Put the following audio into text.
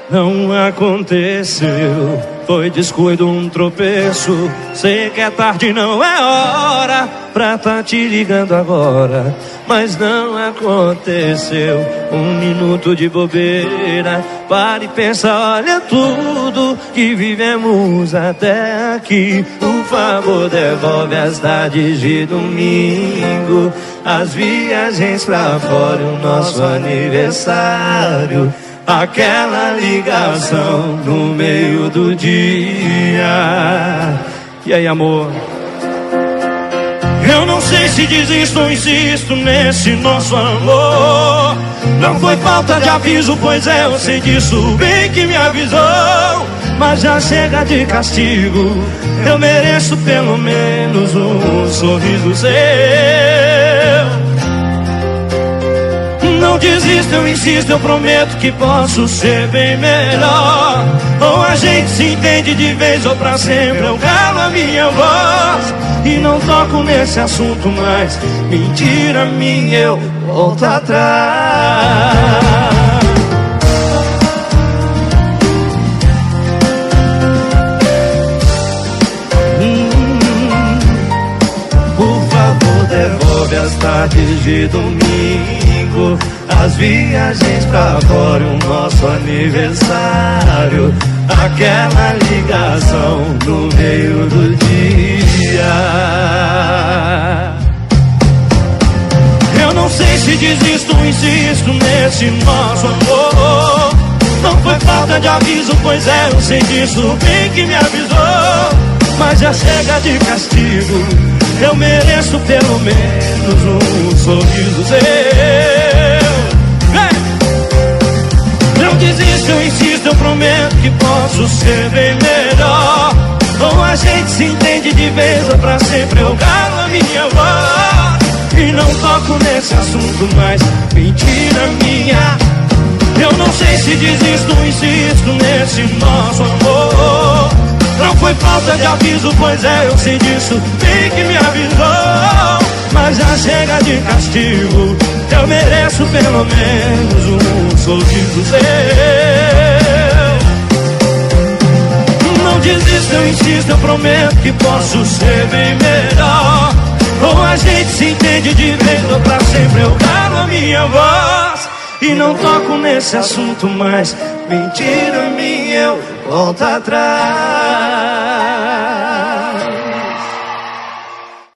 Não aconteceu, foi descuido, um tropeço. Sei que é tarde, não é hora pra tá te ligando agora, mas não aconteceu. Um minuto de bobeira, para e pensa, olha tudo que vivemos até aqui. Por favor, devolve as tardes de domingo, as viagens pra fora, o nosso aniversário, aquela ligação no meio do dia. E aí, amor? Eu não sei se desisto ou insisto nesse nosso amor. Não foi falta de aviso, pois é, eu sei disso bem que me avisou. Mas já chega de castigo, eu mereço pelo menos um sorriso seu. Não desisto, eu insisto, eu prometo que posso ser bem melhor. Ou a gente se entende de vez ou pra sempre, eu calo a minha voz e não toco nesse assunto mais. Mentira minha, eu volto atrás. Por favor, devolve as tardes de domingo, as viagens pra fora, o nosso aniversário, aquela ligação no meio do dia. Eu não sei se desisto ou insisto nesse nosso amor. Não foi falta de aviso, pois é, eu sei disso bem que me avisou. Mas já chega de castigo, eu mereço pelo menos um sorriso seu. Não desisto, eu insisto, eu prometo que posso ser bem melhor. Ou a gente se entende de vez ou pra sempre, eu calo a minha voz e não toco nesse assunto mais. Mentira minha, eu não sei se desisto ou insisto nesse nosso amor. Não foi falta de aviso, pois é, eu sei disso bem que me avisou. Mas já chega de castigo, eu mereço pelo menos um sorriso seu. Não desisto, eu insisto, eu prometo que posso ser bem melhor. Ou a gente se entende de vez ou pra sempre, eu calo a minha voz e não toco nesse assunto mais. Mentira minha, eu volto atrás.